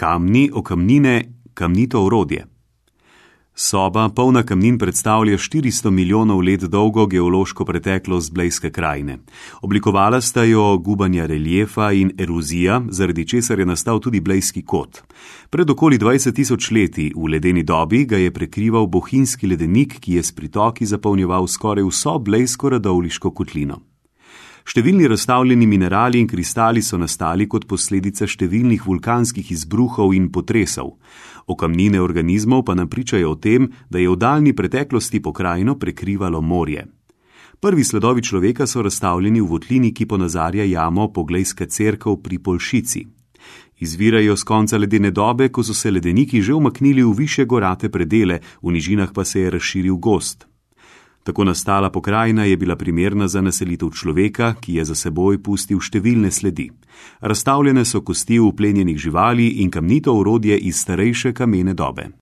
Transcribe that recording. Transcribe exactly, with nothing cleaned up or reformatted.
Kamni, okamnine, kamnito orodje. Soba, polna kamnin, predstavlja štiristo milijonov let dolgo geološko preteklost Blejske krajine. Oblikovala sta jo gubanja reliefa in erozija, zaradi česar je nastal tudi Blejski kot. Pred okoli dvajset tisoč leti v ledeni dobi ga je prekrival bohinjski ledenik, ki je s pritoki zapolnjeval skoraj vso Blejsko-Radovljiško kotlino. Številni razstavljeni minerali in kristali so nastali kot posledica številnih vulkanskih izbruhov in potresov. Okamnine organizmov pa nam pričajo o tem, da je v daljni preteklosti pokrajino prekrivalo morje. Prvi sledovi človeka so razstavljeni v votlini, ki ponazarja jamo Poglejska cerkev pri Poljšici. Izvirajo z konca ledene dobe, ko so se ledeniki že umaknili v višje gorate predele, v nižinah pa se je razširil gozd. Tako nastala pokrajina je bila primerna za naselitev človeka, ki je za seboj pustil številne sledi. Razstavljene so kosti uplenjenih živali in kamnito orodje iz starejše kamene dobe.